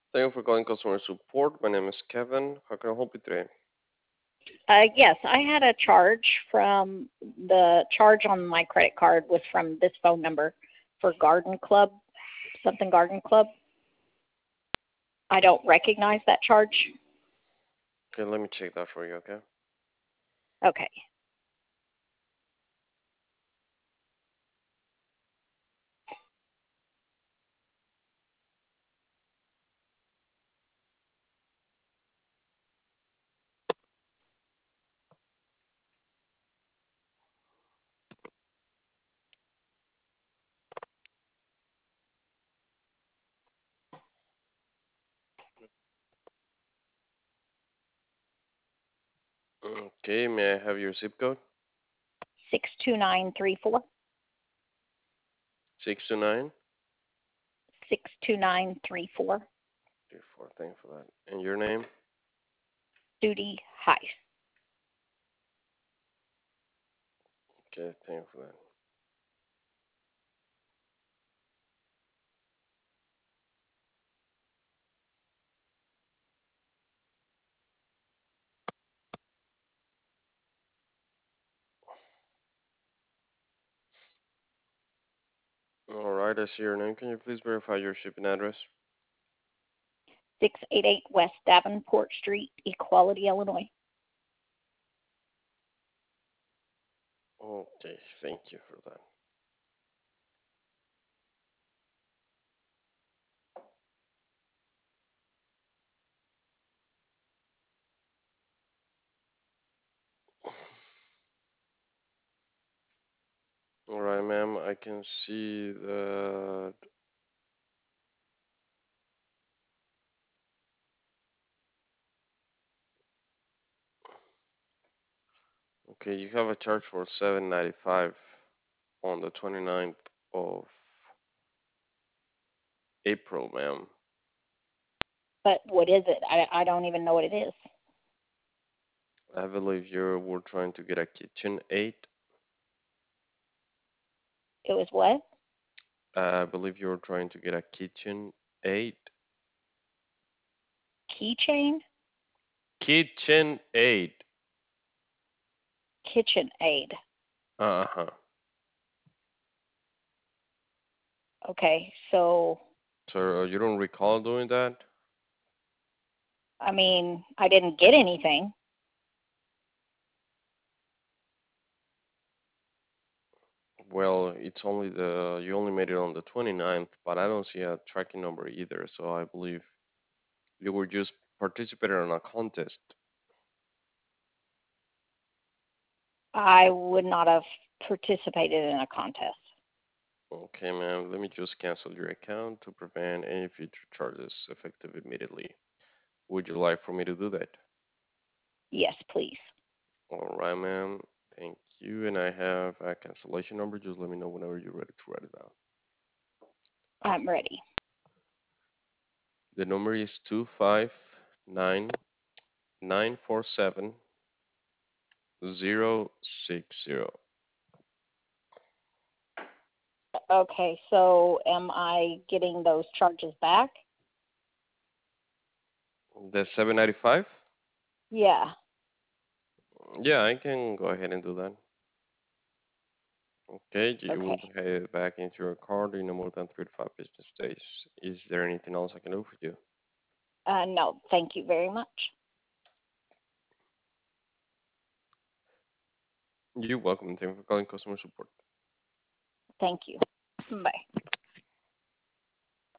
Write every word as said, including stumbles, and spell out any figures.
Thank you for calling customer support. My name is Kevin. How can I help you today? Uh, yes, I had a charge from the charge on my credit card was from this phone number for Garden Club, something Garden Club. I don't recognize that charge. Okay, let me check that for you, okay? Okay. Okay, may I have your zip code? six two nine three four. six two nine? six two nine three four. three four, thank you for that. And your name? Duty Heist. Okay, thank you for that. Alright, I see your name. Can you please verify your shipping address? six eighty-eight West Davenport Street, Equality, Illinois. Okay, thank you for that. Alright, ma'am, I can see that. Okay, you have a charge for seven ninety-five on the twenty-ninth of April, ma'am. But what is it? I, I don't even know what it is. I believe you were trying to get a kitchen aid. It was what? I believe you were trying to get a kitchen aid. Keychain? Kitchen aid. Kitchen aid. Uh huh. Okay, so So uh, you don't recall doing that? I mean, I didn't get anything. Well, it's only the you only made it on the twenty-ninth, but I don't see a tracking number either. So I believe you were just participating in a contest. I would not have participated in a contest. Okay, ma'am. Let me just cancel your account to prevent any future charges effective immediately. Would you like for me to do that? Yes, please. All right, ma'am. Thank you. And I have a cancellation number. Just let me know whenever you're ready to write it down. I'm ready. The number is two five nine nine four seven zero six zero. Okay, so am I getting those charges back? The seven ninety five? Yeah. Yeah, I can go ahead and do that. Okay, you Okay. will pay it back into your card in no more than three to five business days. Is there anything else I can do for you? Uh, no, thank you very much. You're welcome. Thank you for calling customer support. Thank you. Bye.